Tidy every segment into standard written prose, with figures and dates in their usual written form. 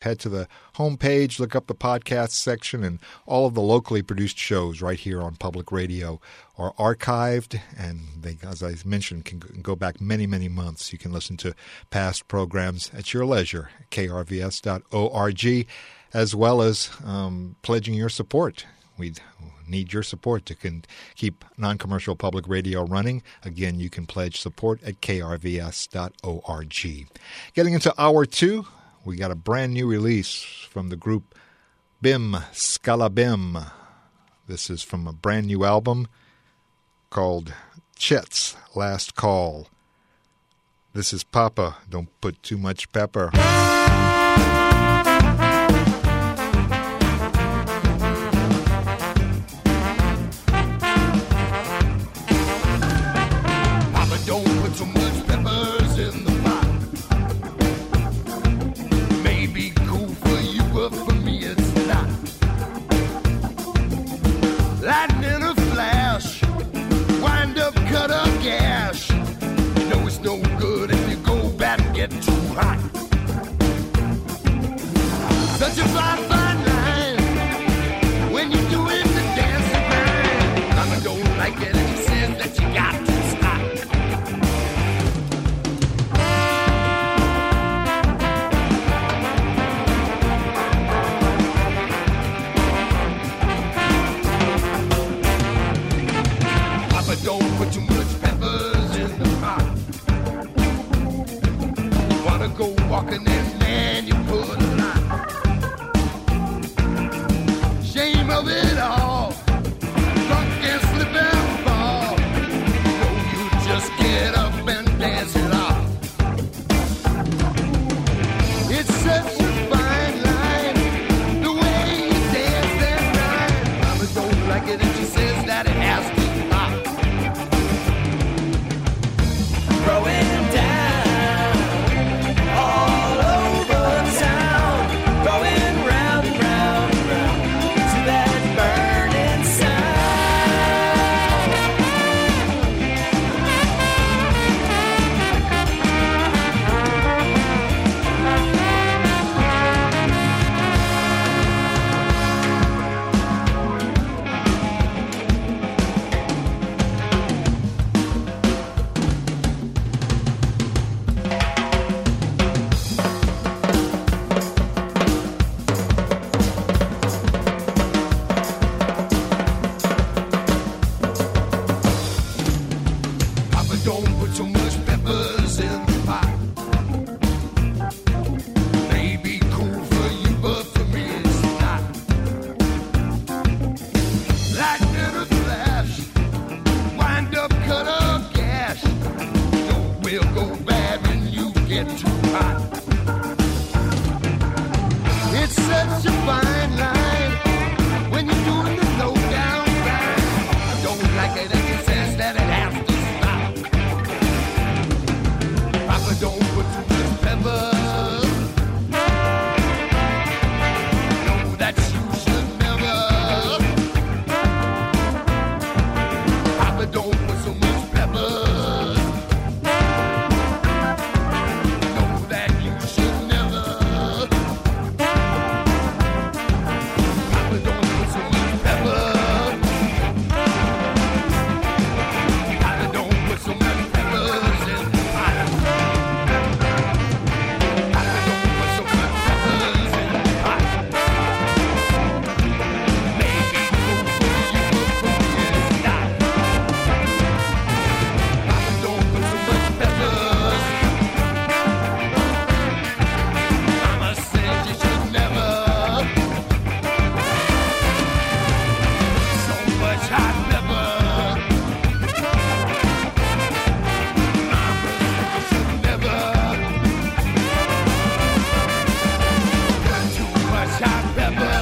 Head to the homepage, look up the podcast section, and all of the locally produced shows right here on Public Radio are archived, and they, as I mentioned, can go back many, many months. You can listen to past programs at your leisure at krvs.org, as well as pledging your support. We need your support to keep non-commercial public radio running. Again, you can pledge support at krvs.org. Getting into Hour 2, we got a brand new release from the group Bim Scala Bim. This is from a brand new album called Chet's Last Call. This is Papa, Don't Put Too Much Pepper. Papa, don't put too much peppers in the pot. Maybe cool for you, but for me it's not. Lightning in a flash, wind up, cut a gash. You know it's no good if you go back and get too hot. Such a fine, fine line when you're doing the dancing line. Mama don't like it and she says that you got to stop. Papa, don't put too much peppers in the pot. You wanna go walking in, man, you put a lot. Shame of it all, drunk and slip and fall. No, you just get up and dance it off. It's such a fine line, the way you dance that line. Mama don't like it and she says that it has to stop. Throwing down all over town, going round and round and round to that burning Papa, don't put too much peppers in the pot. Maybe cool for you, but for me it's not. Lightning in a flash, wind up, cut a gash. No, will go bad when you get too hot. It's such a fine line when you're doing the low down grind. I don't like it and it says that it has to stop. Papa, don't put too much peppers. No, that you should never. Papa, don't put so much peppers. No, that you should never. Papa, don't put so much peppers. Papa, don't put so much peppers in the pot. Papa, don't put so much peppers in the pot. Maybe cool for you, but for me it's not. Papa, don't put so much peppers. Mama said you should never. So much hot pepper. Mama said you should never. Put too much hot pepper.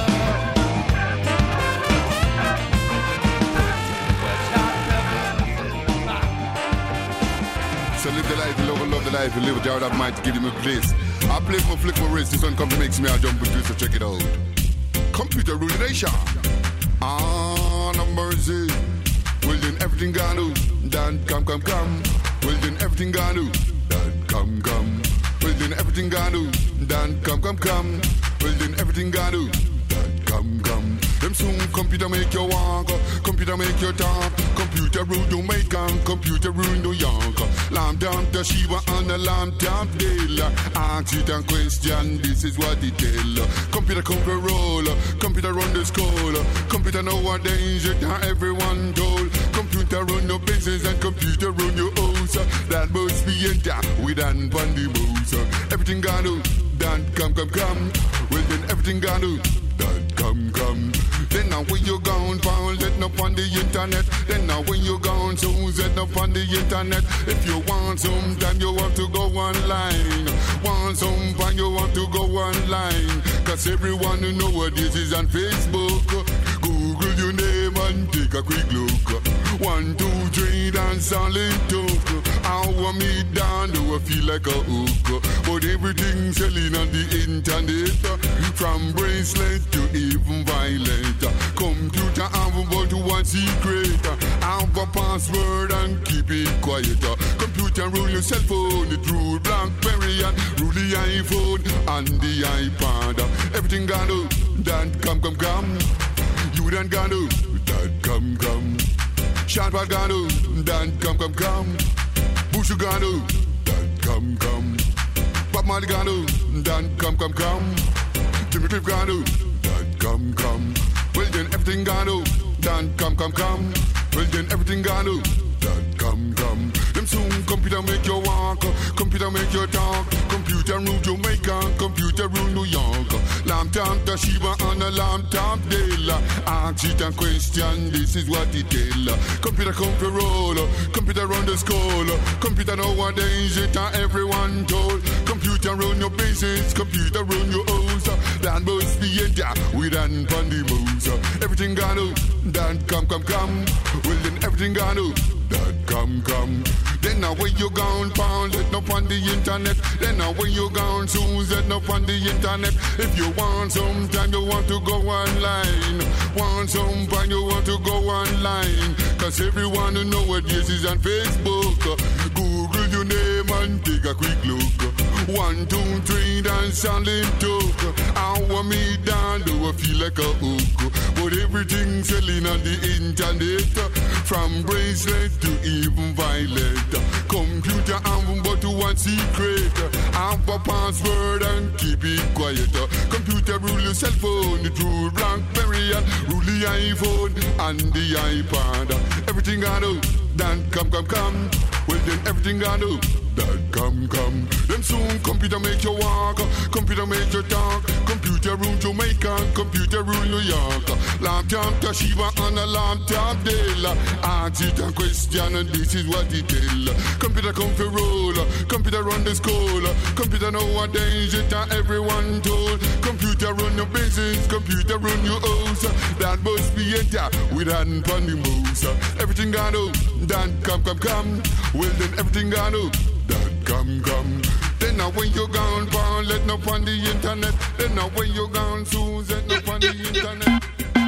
Put too much hot pepper in the pot. So live the life, you love the life, you live it out of mind to give him a place. I play my flick my wrist, this one come to makes me a jump with you, so check it out. Computer ruination. Ah, no mercy. Well then everything gone do, done come. Well then everything gone do, done come. Well then everything gone do, done come. Well then everything gotta do. Come. Them soon computer make you walk, computer make you talk, computer rule Jamaica, computer rule New York. Lamb down to Shiva and a lamb down Dale. Ask it and question, this is what it tell. Computer come for roll, computer run the school, computer know what danger that everyone told. Computer run your business and computer run your house. That must be in there with an bandy moves. Everything gotta do, then come. Well then everything gotta do. Come. Then now when you gone, found it up on the internet. Then now when you gone, so set up on the internet. If you want some time, you want to go online. Want some fun, you want to go online. Cause everyone who nowadays is on Facebook. Google your name and take a quick look. 1, 2, 3, dance all in talk. I want me down, do I feel like a hook. But everything selling on the internet. From bracelet to even violent. Computer have about one secret. Have a password and keep it quiet. Computer rule your cell phone, it rule BlackBerry and rule the iPhone and the iPad. Everything gonna do, that come. You done gonna do, that come. Shot what gonna do, that come. Bush gonna do, that come. Bob Marley gonna do, that come. Jimmy Cliff gonna do, that come. Well then everything gonna do, that come. Well then everything gonna do, that come. Them soon computer make you walk, computer make you talk, computer rule Jamaica, computer rule New York. Lamb top to Shiva and a lamb top Dale. Ask it and question, this is what it tell. Computer come for roll, computer run the school, computer know what danger that everyone told. Computer run your business, computer run your house. That must be in there with an pandy moves. Everything gonna do, that come. Well then everything gonna do, that come. Then now when you gone, found it up on the internet. Then now when you gone, soon set up on the internet. If you want some time, you want to go online. Want some fun, you want to go online. Cause everyone who nowadays is on Facebook. Google your name and take a quick look. 1, 2, 3, dance and in talk. I want me down, do I feel like a hook. But everything selling on the internet. From bracelet to even violet. Computer have but one secret. Have a password and keep it quiet. Computer rule your cell phone, it rule BlackBerry and rule the iPhone and the iPad. Everything I do, then come. Well then everything I do, that come. Them soon computer make you walk, computer make you talk, computer rule Jamaica, computer rule New York. Laptop to Shiva and a laptop Dale. Ask it and question and this is what it tell. Computer come for roll, computer run the school, computer know what danger that everyone told. Computer run your business, computer run your house. That must be it with hand on the moves. Everything I do, that come. Well then everything I do, that come. Then now when you gone, born, let no on the internet. Then now when you gone, soon let no on the internet.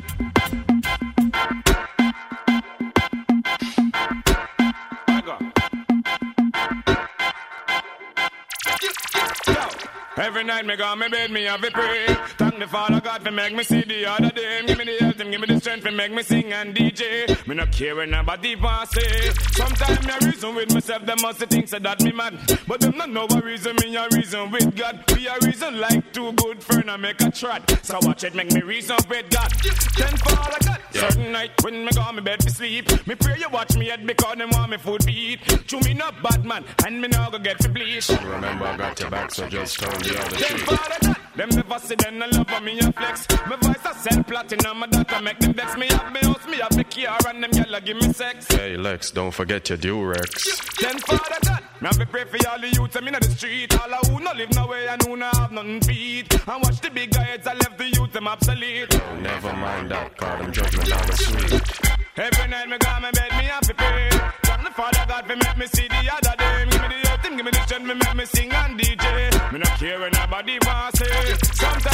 Every night me go me bed, me have a pray. Thank the Father God for make me see the other day. Give me the health and give me the strength for make me sing and DJ. Me not care when nobody pass say. Sometimes me a reason with myself, them must think so that me mad. But them not know what reason, me a reason with God. We a reason like two good friends and make a trot. So watch it make me reason with God. Then Father God, certain night when me go me bed to sleep. Me pray you watch me head because them want me food to eat. Chew me not bad man and me now go get to bleach. Remember I got your back so just turn the other them cheek. Father God, them never see them, I love for me a flex. My voice a sell platinum, my data make them vex. Me have me house, me have me car, and them yellow give me sex. Hey Lex, don't forget your Durex. Then Father God, me have me pray for all the youths I'm in the street. All who no live no way and who no have nothing feed. And watch the big guys, I left the youth them obsolete. Oh, never mind that, call them judgment on the sweet. Every night me go my bed, me have to pray. Thank the Father God for make me see the other day. Give me the health, give me the strength, me make me sing and DJ. Me not care when nobody wants say. Sometimes me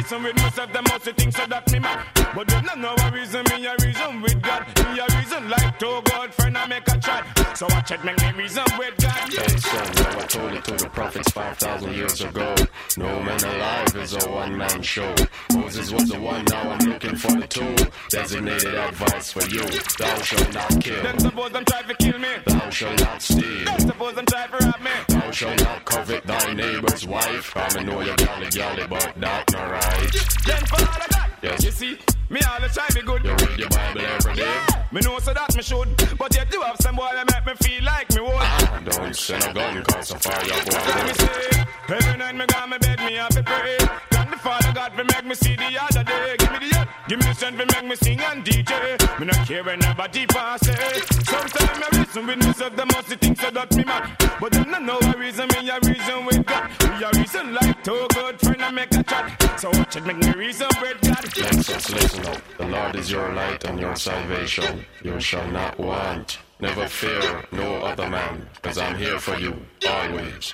reason with myself, them must think so that me man. But them not know a reason, me a reason with God. Me a reason like to God, friend I make a chat. So watch it, make me reason with God. Hey son, now I told it to the prophets 5,000 years ago. No man alive is a one-man show. Moses was the one, now I'm looking for the two. Designated advice for you. Thou shalt not kill. Then suppose them try to kill me. Thou shalt not steal. Then suppose them try to rob me. Thou shalt not covet thy neighbor's wife. I know you galley, but that not right. Then Father God, Yes. you see, me always try be good. You read your Bible every day. Me know so that me should, but yet you have some boy that make me feel like me would. Don't send a gun, cause a fire Let me go say, every night me got me bed, me have to pray. Thank the Father God for make me see the other day. Give me the help, give me the strength for make me sing and DJ. Me not care when nobody pass say. Sometimes I reason with myself, the most things so that me mad. But them not know a reason, me a reason with God. We a reason like two good friend I make a chat. So watch it, make me reason with God. Listen up. The Lord is your light and your salvation. You shall not want. Never fear no other man, cause I'm here for you, always.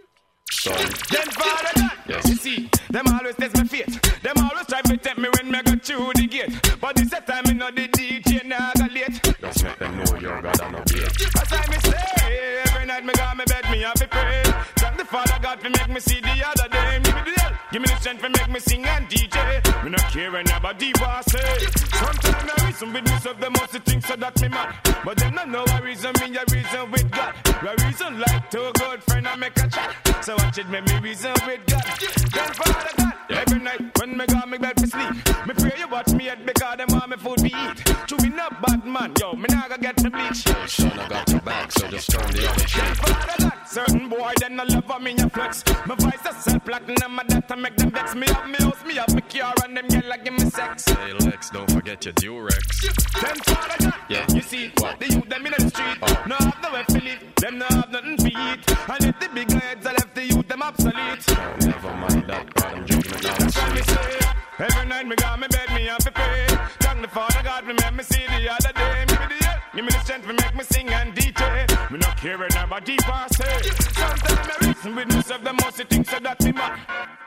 Son. Then Father God, Yes. you see, them always test my faith. Them always try to tempt me when me go through the gate. But this time me know the DJ now got late. Just make them know you're God and obey. That's why me say, every night me got me bed, me have to pray. Thank the Father God for make me see the other day. Give me the help, give me the strength for make me sing and DJ. Me not care when nobody was say. Sometimes I reason with myself, the most things so that me mad. But them not know a reason, me a reason with God. A reason like two good friend I make a chat. So watch it, make me reason with God. Then Father God, every night when me got me bed for sleep, me pray you watch me head because them want me food be eat. To me not bad man, yo, me not gonna get me bleach. Hey son, I got your back, so just turn the other Then cheek. Father God, certain boy them no love for me a flex. My voice a sell platinum, my data make them vex. Me have me house, me have me car, and them get like give me sex. Hey Lex, don't forget your Durex. Then Father God, Yeah. you see, What? the youth them in the street, no have no way to live, them no have nothing to eat. And if the big heads are left the youth them obsolete. Oh, never mind that, God, I'm judgment on the That's why me street. say, every night me got me bed, me have to pray. Thank the Father God for make me see the other day. Give me the help, give me the strength for make me sing and DJ. Me not care when nobody pass say. Sometimes I reason with myself, the most things so that me mad.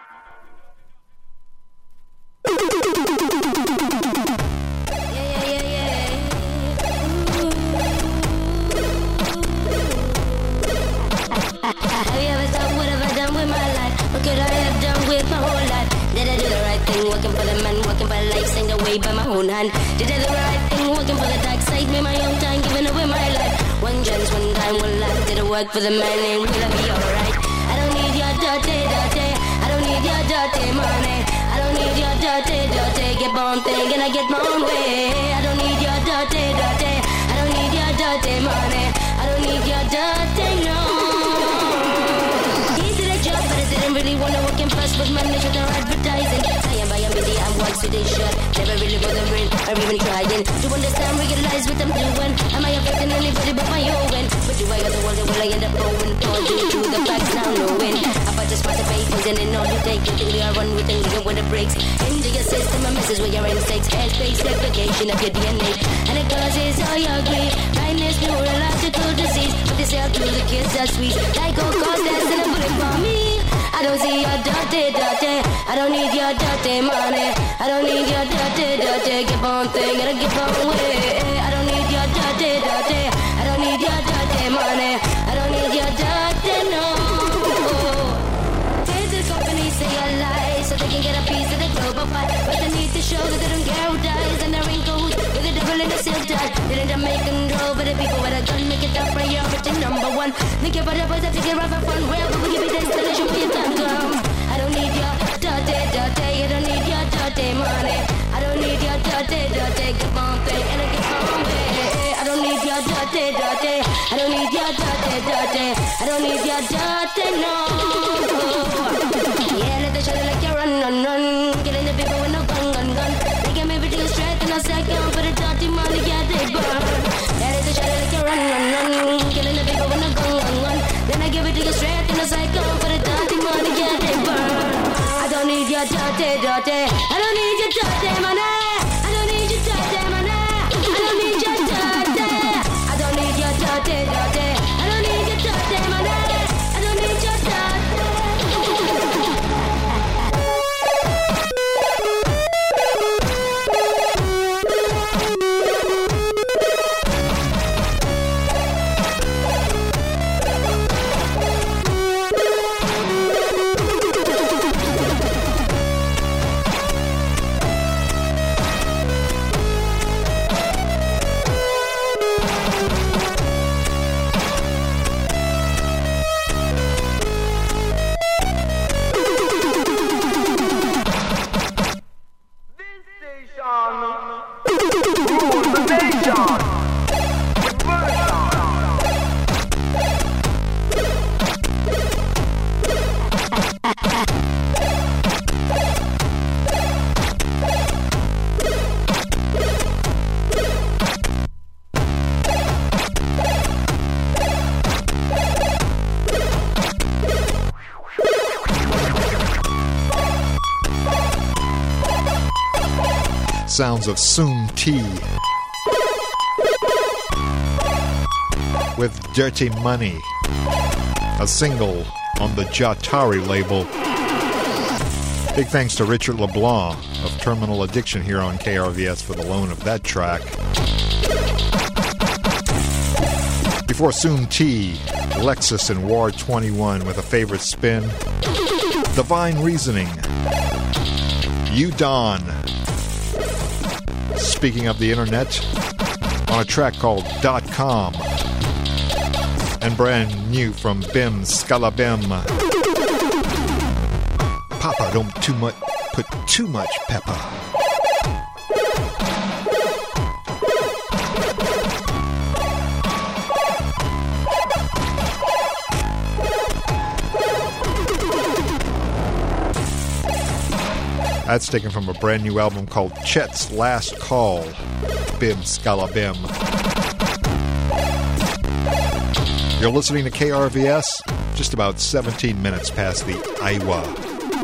Have you ever thought, what have I done with my life? What could I have done with my whole life? Did I do the right thing, working for the man, working for life, sing the way by my own hand? Did I do the right thing, working for the dark side, me my own time, giving away my life? One chance, one time, one life, did I work for the man, and will I be alright? I don't need your dirty, I don't need your dirty money. I don't need your dirty, get my own thing and I get my own way. I don't need your dirty, I don't need your dirty money. I don't need your dirty, no. Easy the job, but I didn't really wanna work in first with money with no advertising. I am by a media, I'm once with this shirt. Never really bothering or even trying to understand, realize what I'm doing. Am I affecting anybody but my own? But do I got the world that will I end up going? Told you to the facts now knowing. About just participate and then all you take it, we are run with the leader with the breaks. Into your system, a message with your instincts. Headspace, replication of your DNA. And it causes all your grief. Blindness, neurological disease. But they sell to the kids are sweet. Like all cause that's in a bullet for me. I don't see your dirty. I don't need your dirty money. I don't need your dirty. Get on thing and I get on way. I don't need your dirty. I don't need your dirty money. I don't need your dirty, no. This company say a lie so they can get a piece of the global pie. But they need to show that they don't care who dies. And they're in cahoots with the devil in the silk tie. Didn't they make control but the people with a gun make it a priority number one. Think about the boys that take it right for fun. Where will we give you the installation for your time come? I don't need your dirty. I don't need your dirty money. I don't need your dirty. Get my own thing and I get my own way. I don't need your dirty. I don't need your dirty. I don't need your dirty, no. Yeah, let the shot like you run. Killing the people with no gun. They can maybe do straight in a second for the dirty money, yeah, they burn. Yeah, let the shot like you run. Killing the people with no gun. Then I give it to you straight in a second for the dirty money, yeah, they burn. I don't need your dirty. I don't need your dirty money. I don't need your dirty money. I don't need your dirty. I don't need your dirty. I don't need your dirty money. I don't need your dirty. Sounds of Soon T with Dirty Money, a single on the Jatari label. Big thanks to Richard LeBlanc of Terminal Addiction here on KRVS for the loan of that track. Before Soon T, Lexus and War 21 with a favorite spin. Divine Reasoning, You Don. Speaking of the internet, on a track called .com. And brand new from Bim Scalabim. Papa, don't put too much pepper. That's taken from a brand new album called Chet's Last Call, Bim Scalabim. You're listening to KRVS, just about 17 minutes past the Iowa.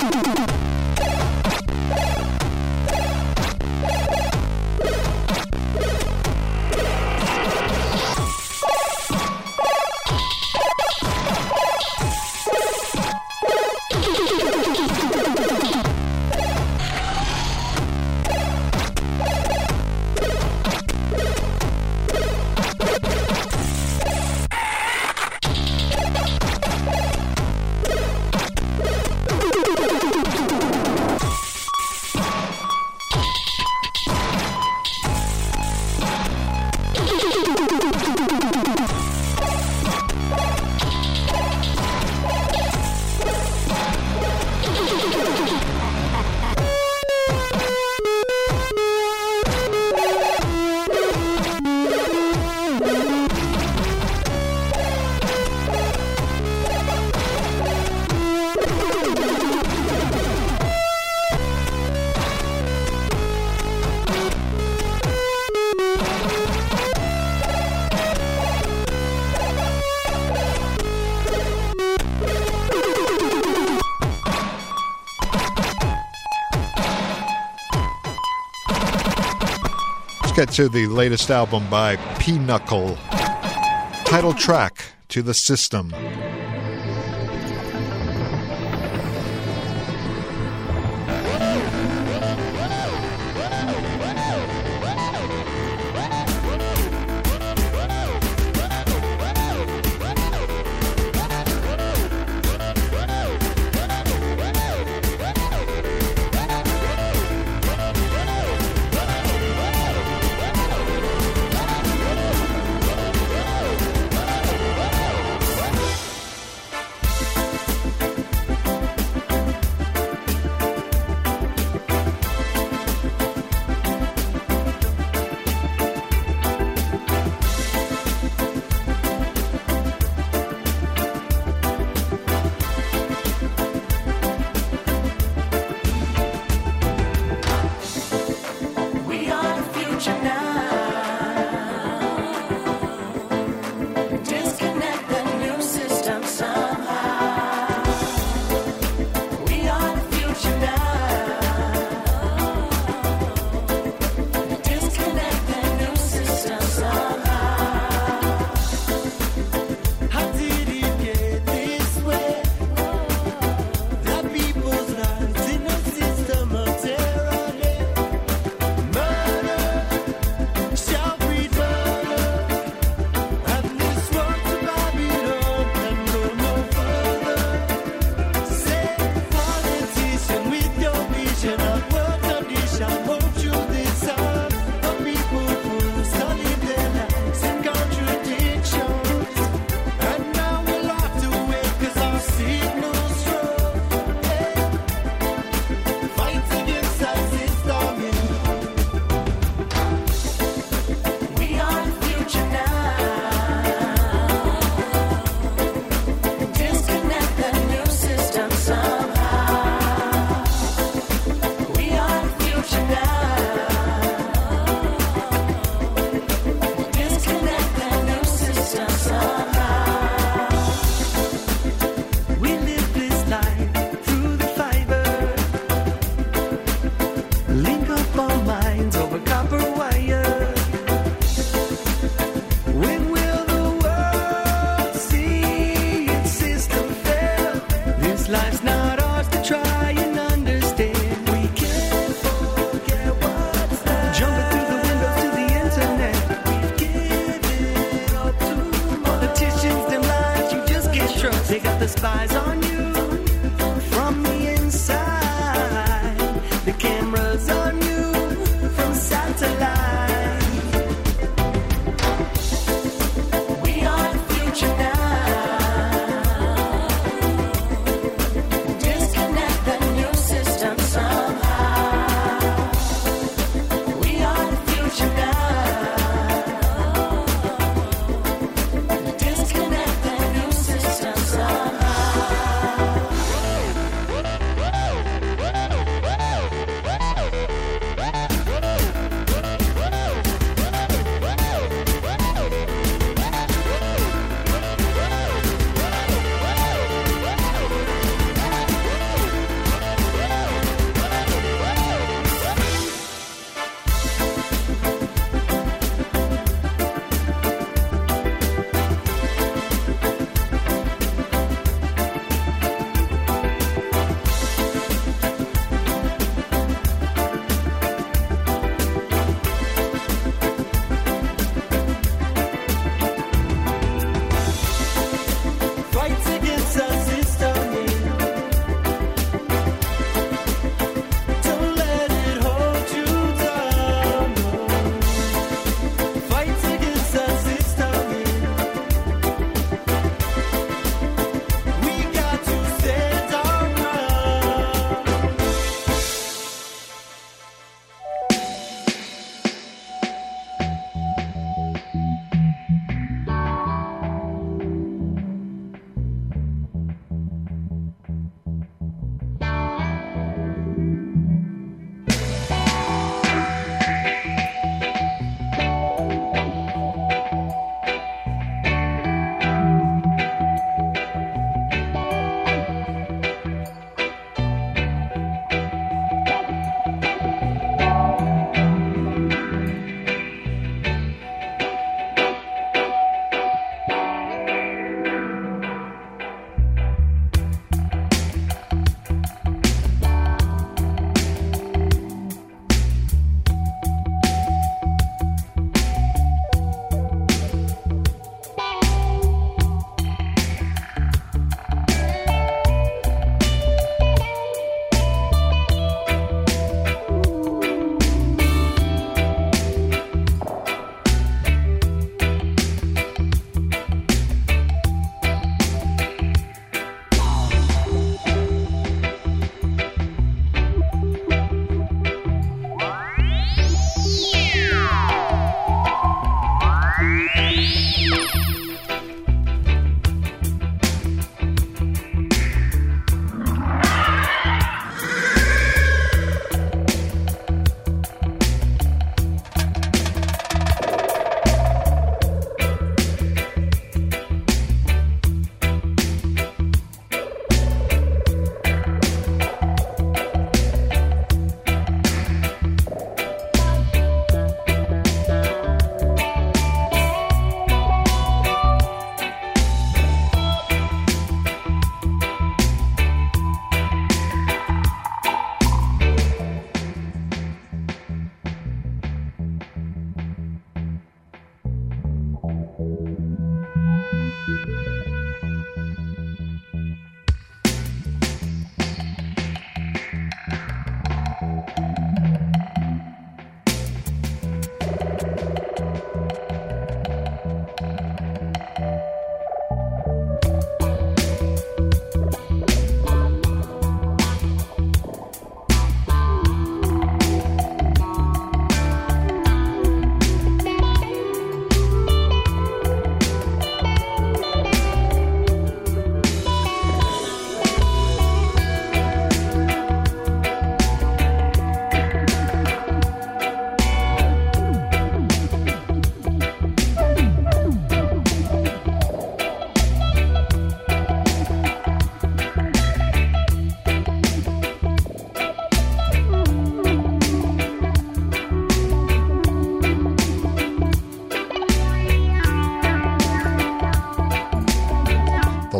Get to the latest album by P-Knuckle, title track To the System.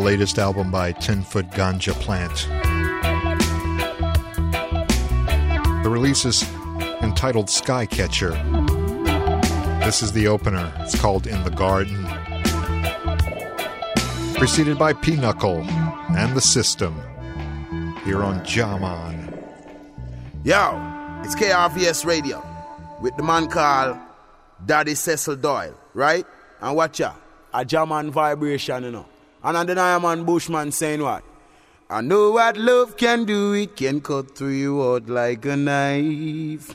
latest album by 10-Foot Ganja Plant. The release is entitled Skycatcher. This is the opener. It's called In the Garden. Preceded by P-Knuckle and The System here on Jaman. Yo, it's KRVS Radio with the man called Daddy Cecil Doyle, right? And watch out, a Jaman vibration, you know. And on the man Bushman saying what? I know what love can do, it can cut through you out like a knife.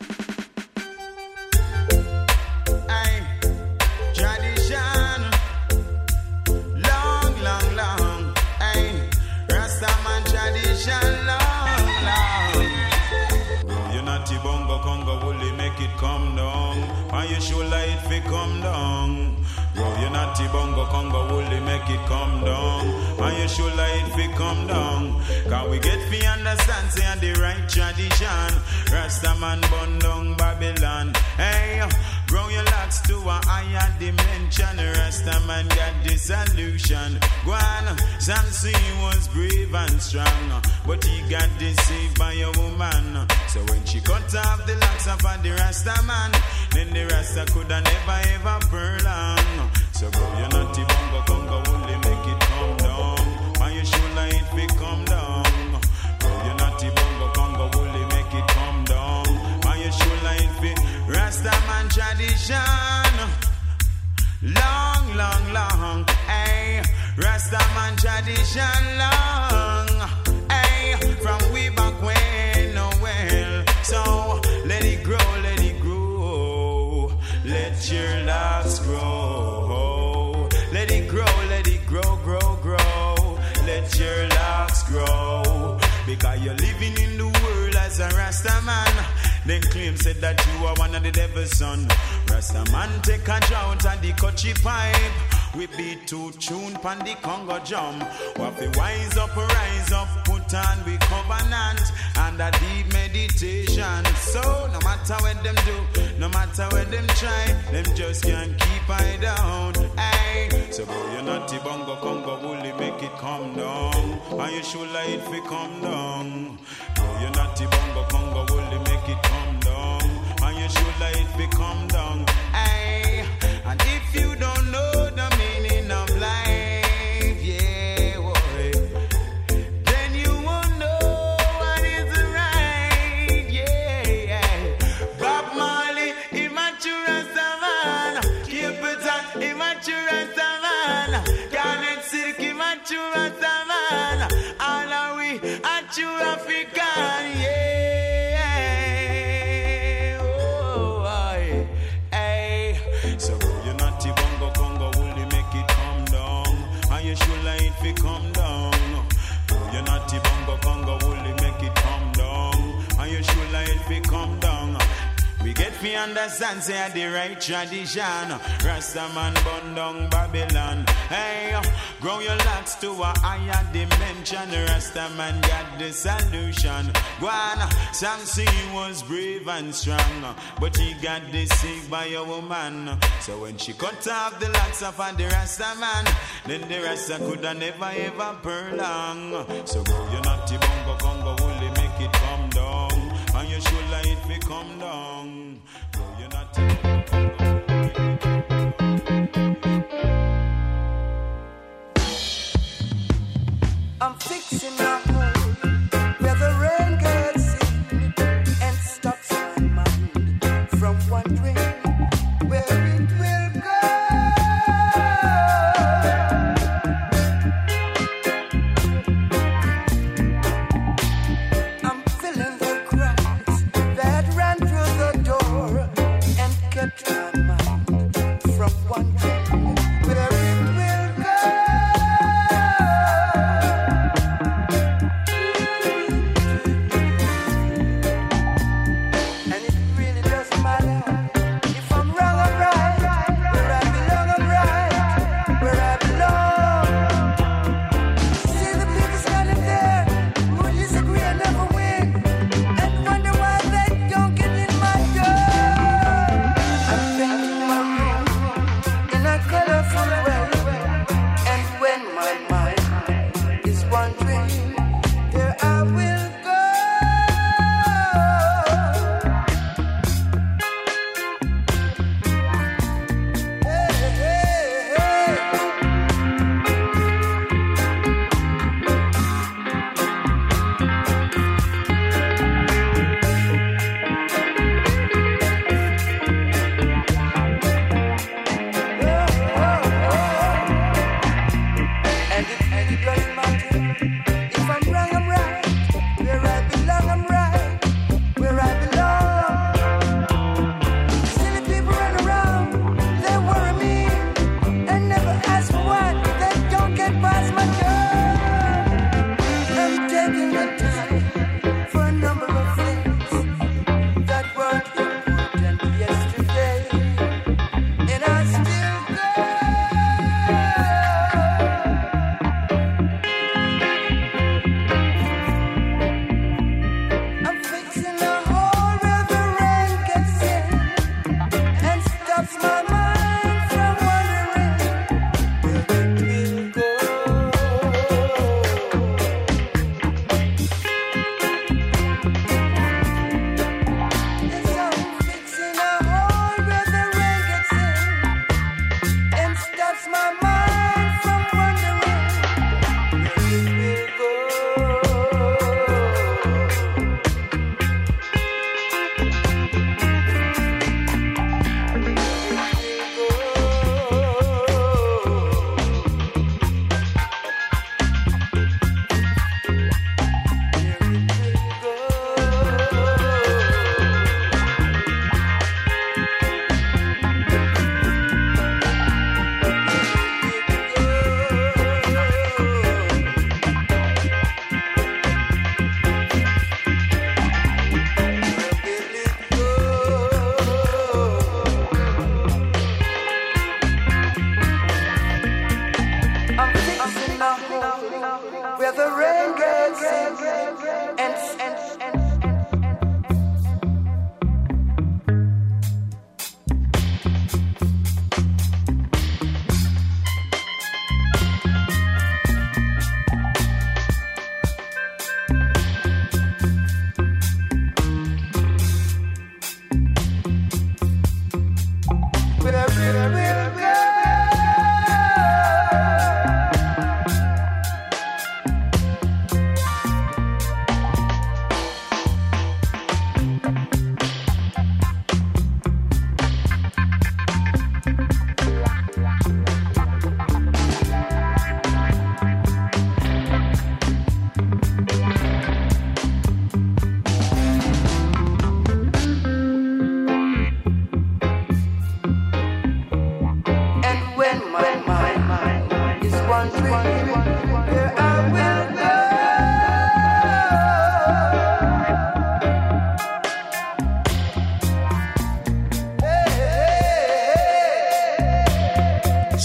Come down, roll your natty bongo congo woolly make it come down, and you should like fi come down. Can we get fi understand say and the right tradition? Rastaman bun down Babylon. Hey, grow your locks to a higher dimension. Rastaman got the solution. Go on, Samson was brave and strong, but he got deceived by a woman. So when she cut off the locks of the Rastaman, then the Rasta coulda never ever prolong. So go your naughty bongo congo woolly make it come down, and you should like it fi come down. Go your naughty bongo congo woolly make it come down, and you should like it fi Rastaman tradition. Long, long, long, hey, Rastaman tradition long, hey, from way back when, oh well. So let it grow, let it grow, let your locks grow, let it grow, grow, grow, let your locks grow, because you're living in the world as a Rastaman. Then claim said that you are one of the devil's son. Rastaman take a drought and the coachy pipe. We beat to tune pan the Congo drum. What we rise up, put on we covenant and a deep meditation. So no matter what them do, no matter what them try, them just can't keep I down. Hey, so go you naughty bongo Congo woolly make it come down, and you should like it fi come down. Go you naughty bongo Congo woolly make it come down, and you should like it fi come down. Hey, and if you don't know the meaning of life, yeah, boy, then you won't know what is right, yeah. Bob Marley, immature as Savannah, keep it on, immature as Savannah, Garnet Silk, immature as Savannah, all are we, mature African, yeah, oh, boy, hey, so go you naughty bongo congo woolly make it come down, and you should like it fi come down. Go you naughty bongo congo woolly make it come down, and you should like it fi come down. We get me understand say the right tradition. Rastaman bun down Babylon. Hey, grow your locks to a higher dimension. Rastaman got the solution. Go on, Samson was brave and strong, but he got deceived by a woman. So when she cut off the locks of the Rastaman, then the Rasta coulda never ever prolong. So go you naughty bongo congo woolly make it come down, and you should like it fi come down. Go you naughty bongo congo. I'm fixing my home where the rain gets in and stops my mind from wondering where it will go. I'm filling the cracks that ran through the door and kept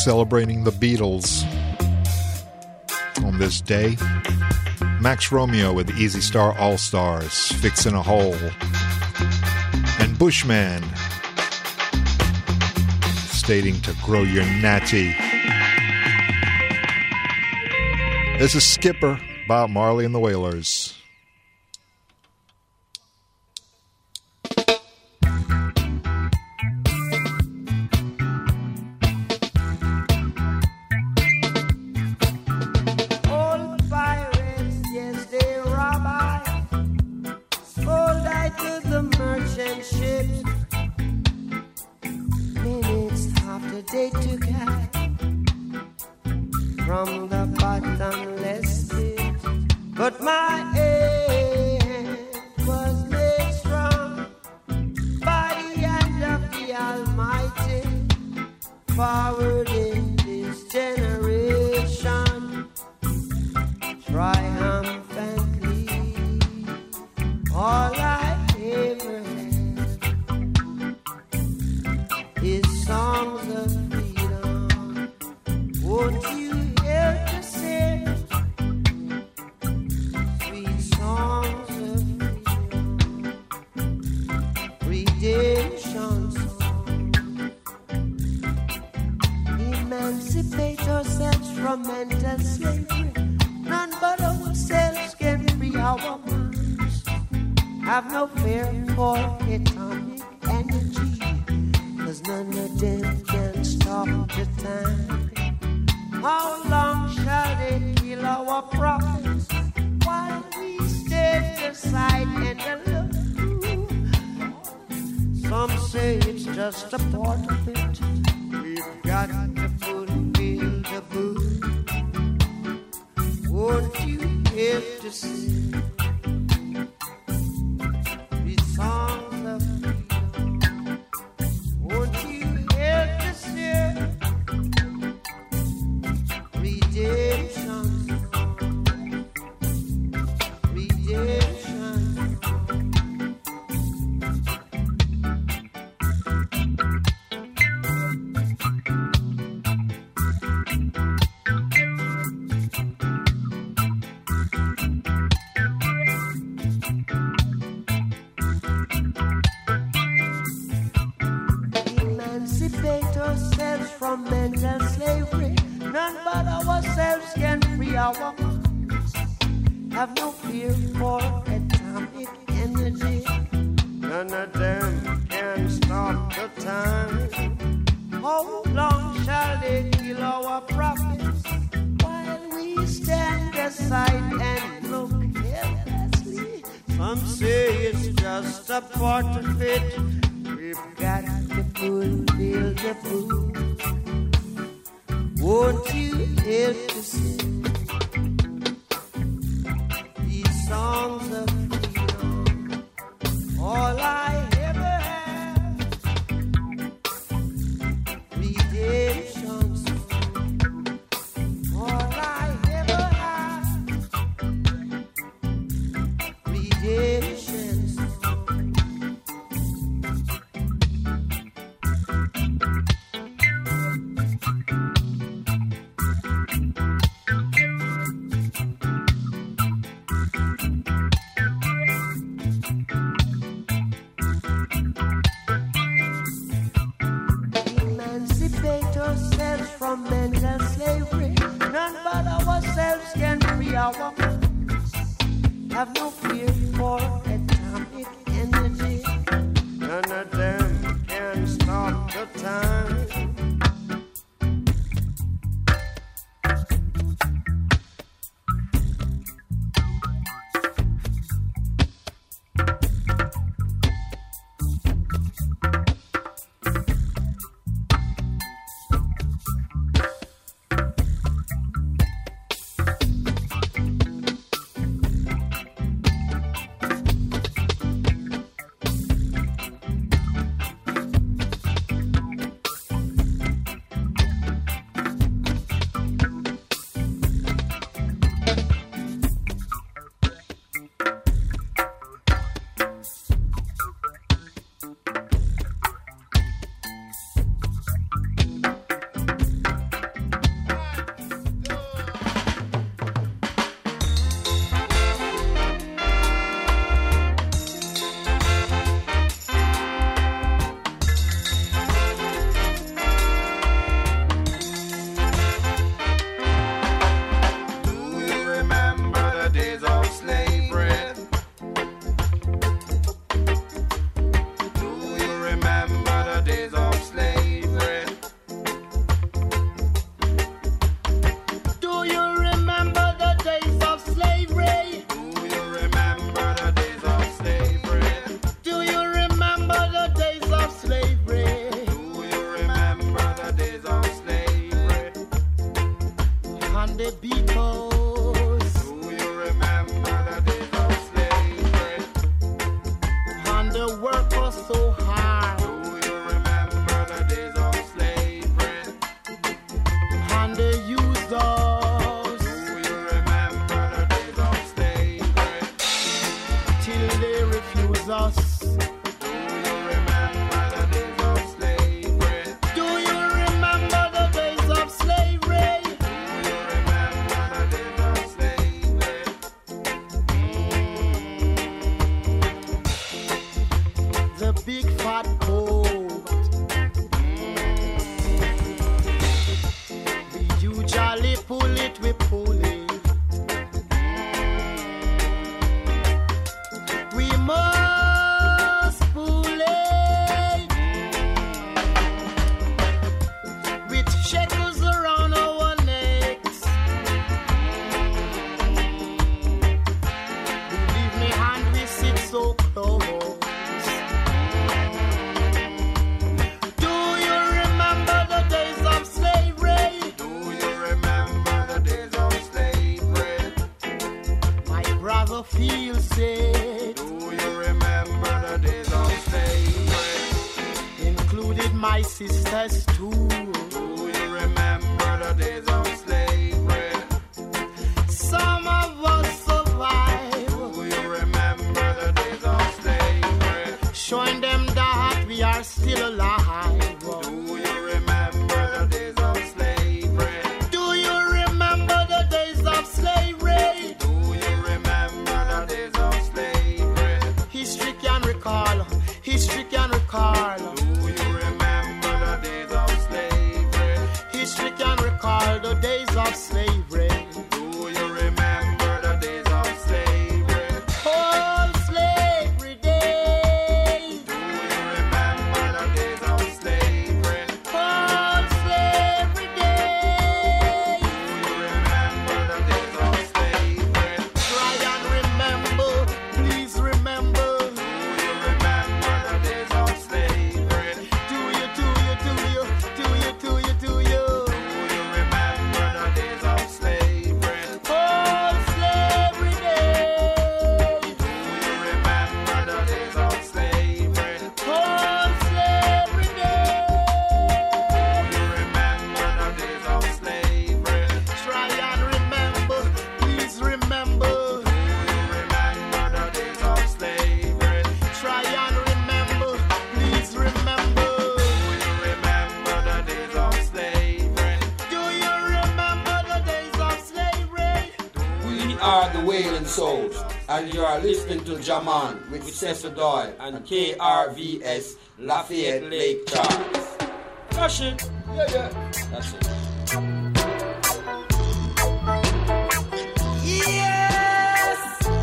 celebrating the Beatles on this day. Max Romeo with Easy Star All-Stars, Fixin' a Hole. And Bushman stating to grow your natty. This is Skipper, Bob Marley and the Wailers. They took I from the bottomless pit, but my hand was made strong by the hand of the Almighty. Forward in this generation, triumphantly, all I ever had is songs of freedom. Won't you hear to sing sweet songs of freedom, redemption songs? Emancipate ourselves from mental slavery. None but ourselves can free our minds. Have no fear for atomic energy, 'cause none of them can stop the time. How long shall they kill our prophets while we stand aside and look? Some say it's just a part of it. We've got to fulfill the book. Won't you help to sing these songs of freedom? Won't you help to sing redemption song, redemption emancipate ourselves from mental slavery. None but ourselves can free our minds. Have no fear for atomic energy. None of them can stop the time. How long shall they kill our prophets while we stand aside and look helplessly? Some say it's just a part of it. We've got to fulfill the book. Won't you help to sing these songs of freedom? All I ever had, redemption song. All I ever had, redemption song. Emancipate ourselves from mental slavery. None but ourselves can free our minds. Have no fear for atomic energy. None of them can stop the time. work us so hard. Do you remember the days of slavery? And they used us. Do you remember the days of slavery? Till they refuse us. Do you remember the days of slavery? Do you remember the days of slavery? Do you remember the days of slavery? The big fat boat. We usually pull it, we pull it. We must pull it with shackles around our necks. Believe me, and we sit so close. Do you remember the days of slavery? Do you remember the days of slavery? My brother feels it, Do you remember the days of slavery? included my sisters too. Do you remember the days of slavery? Some of us survive, Do you remember the days of slavery? showing them that we are still alive. Do you remember the days of slavery? Do you remember the days of slavery? Do you remember the days of slavery? History can recall, history can recall. Do you remember the days of slavery? History can recall the days of slavery. Do you remember the days of slavery? All slavery days. Do you remember the days of slavery? All slavery days. Do you remember the days of slavery? Try and remember, please remember. Do you remember the days of slavery? Do you, do you, do you, do you, do you, do you? Do you remember the days of slavery? All slavery days. Do you remember the days of slavery? All slavery days. Do you remember the days of slavery? Try and remember, please remember. Do you remember the days of slavery? Try and remember, please remember. Do you remember the days of slavery? Do you remember the days of slavery? We are the Wailing Souls, and you are listening to Jaman with Cecil Doyle and KRVS Lafayette Lake Charles. Flush it. Yeah. That's it. Yes.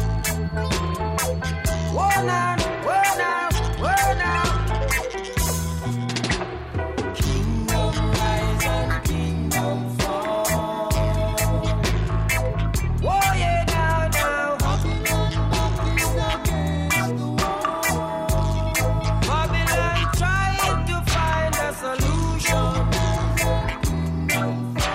Whoa now, whoa now, whoa now. Kingdom rise and kingdom fall. Whoa yeah now. Babylon trying to find a solution.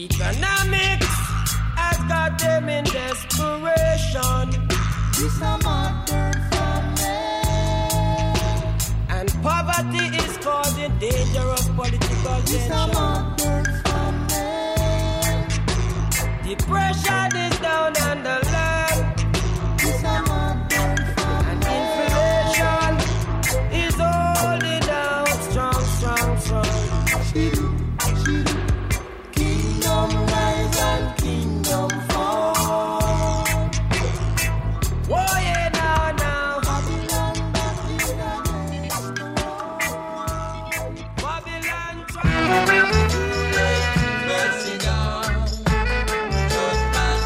Economics has got them in desperation. This a modern family. And poverty is causing dangerous political tension. Depression is down on the land. And inflation is holding out strong, strong, strong. Kingdom rise and kingdom fall. Oh yeah, now. Babylon back against the wall. Babylon trying to mercy God. Judgment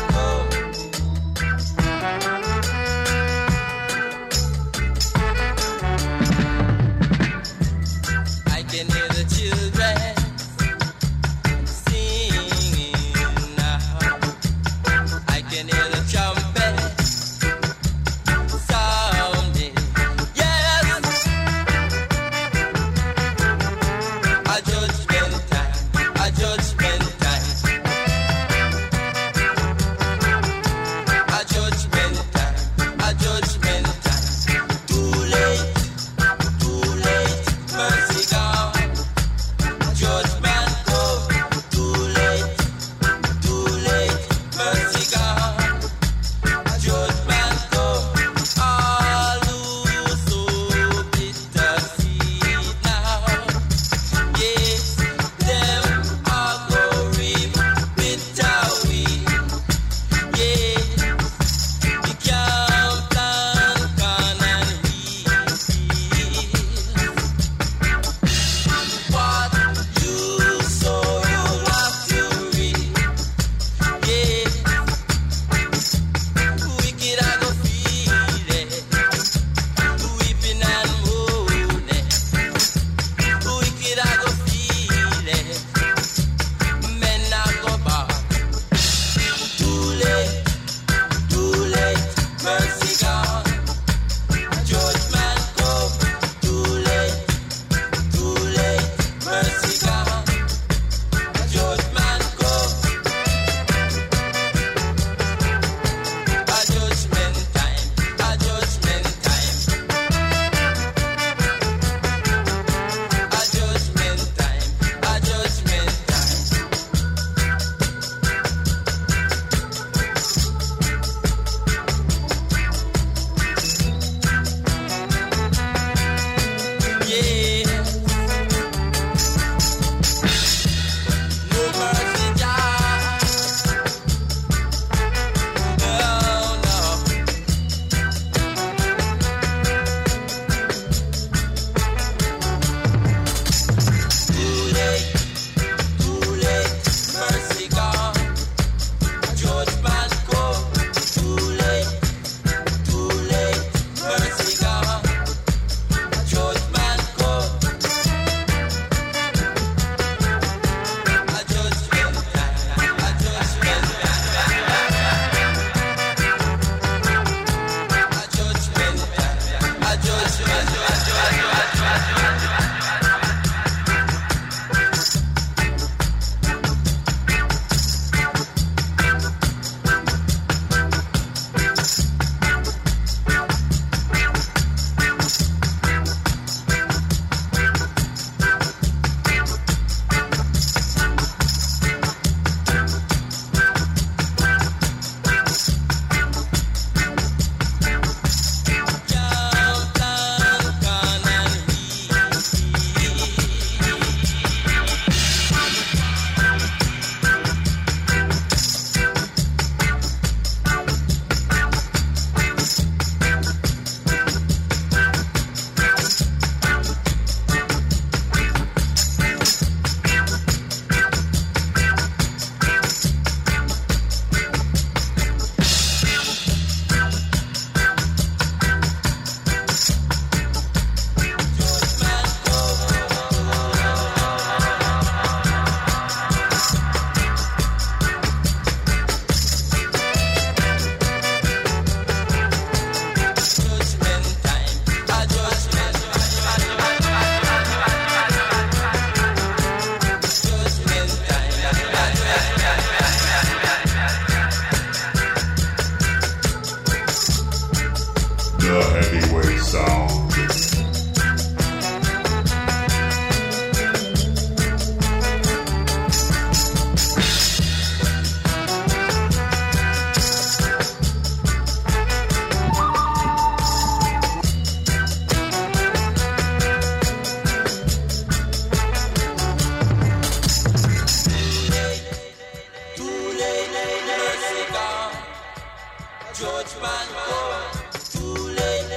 judgment come too late.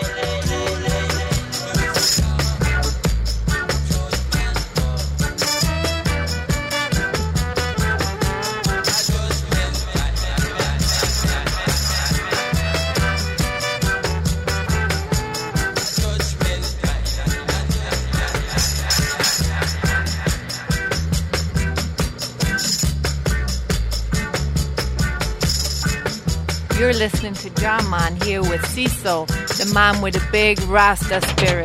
You're listening to John Man here with Ciso, the man with a big Rasta spirit.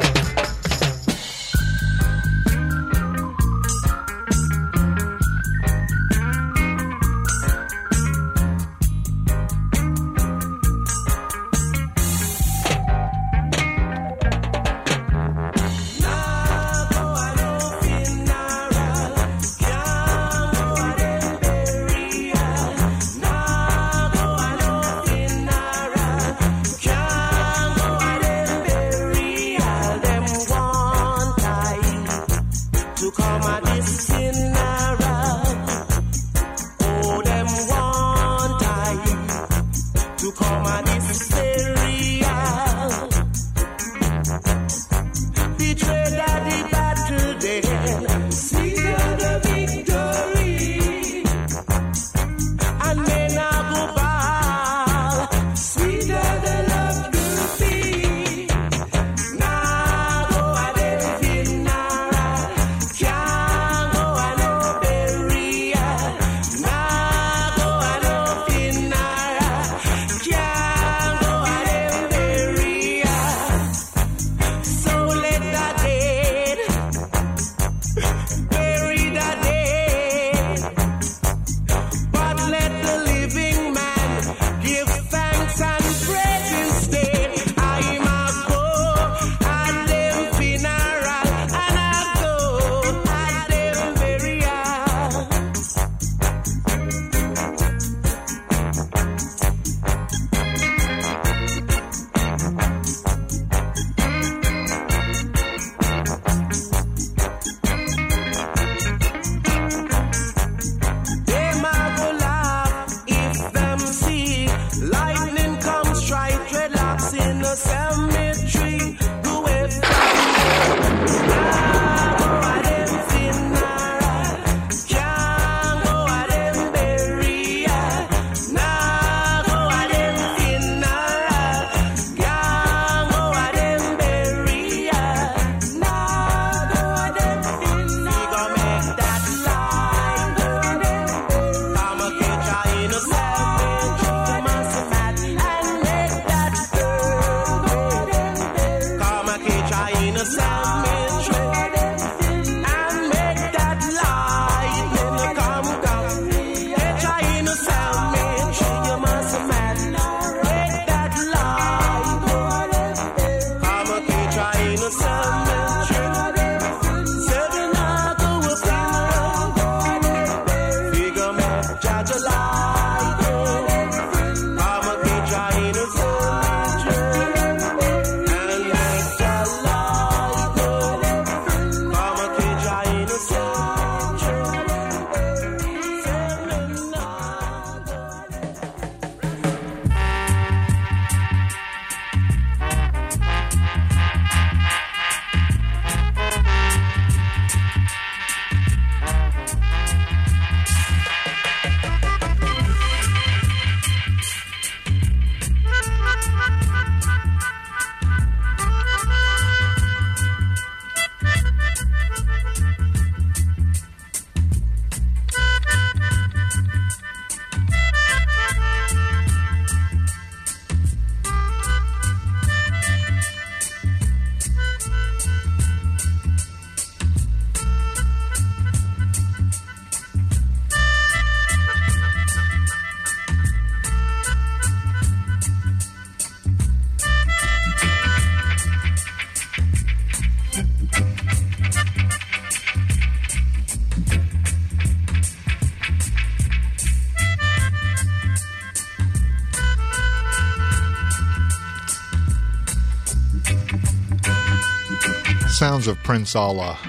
Sounds of Prince Allah.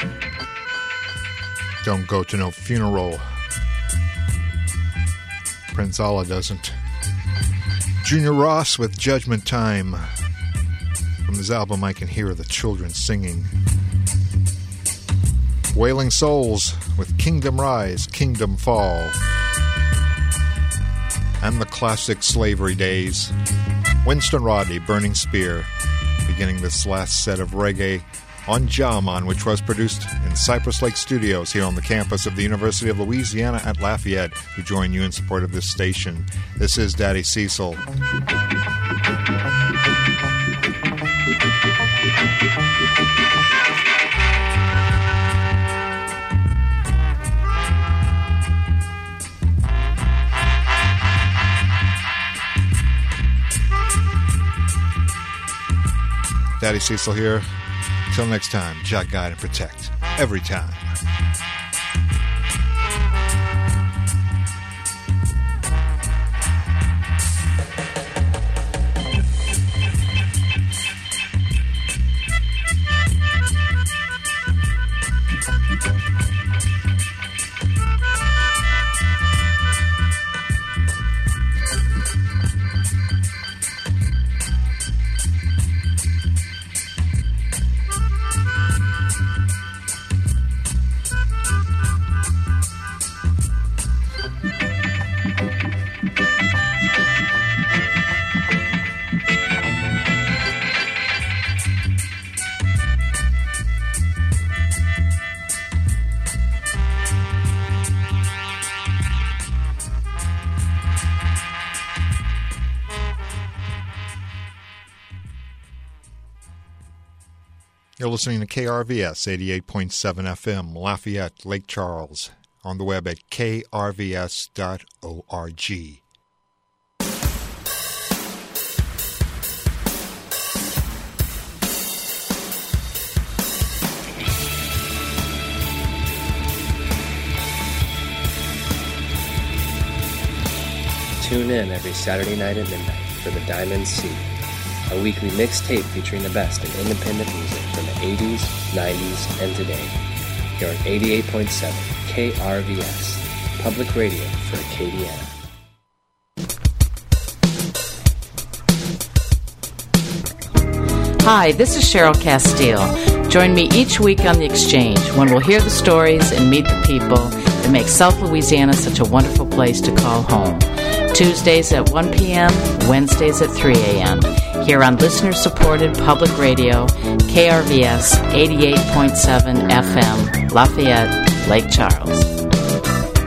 Don't go to no funeral. Prince Allah doesn't. Junior Ross with Judgment Time. From his album I Can Hear the Children Singing. Wailing Souls with Kingdom Rise, Kingdom Fall. And the classic Slavery Days. Winston Rodney, Burning Spear. Beginning this last set of reggae on Jaman, which was produced in Cypress Lake Studios here on the campus of the University of Louisiana at Lafayette, who join you in support of this station. This is Daddy Cecil. Daddy Cecil here. Till next time, Jah guide and protect. Every time. You're listening to KRVS 88.7 FM, Lafayette, Lake Charles, on the web at krvs.org. Tune in every Saturday night at midnight for The Diamond Sea, a weekly mixtape featuring the best in independent music from the 80s, 90s, and today. Here on 88.7 KRVS, public radio for Acadiana. Hi, this is Cheryl Castile. Join me each week on The Exchange when we'll hear the stories and meet the people that make South Louisiana such a wonderful place to call home. Tuesdays at 1 p.m., Wednesdays at 3 a.m., here on listener-supported public radio, KRVS 88.7 FM, Lafayette, Lake Charles.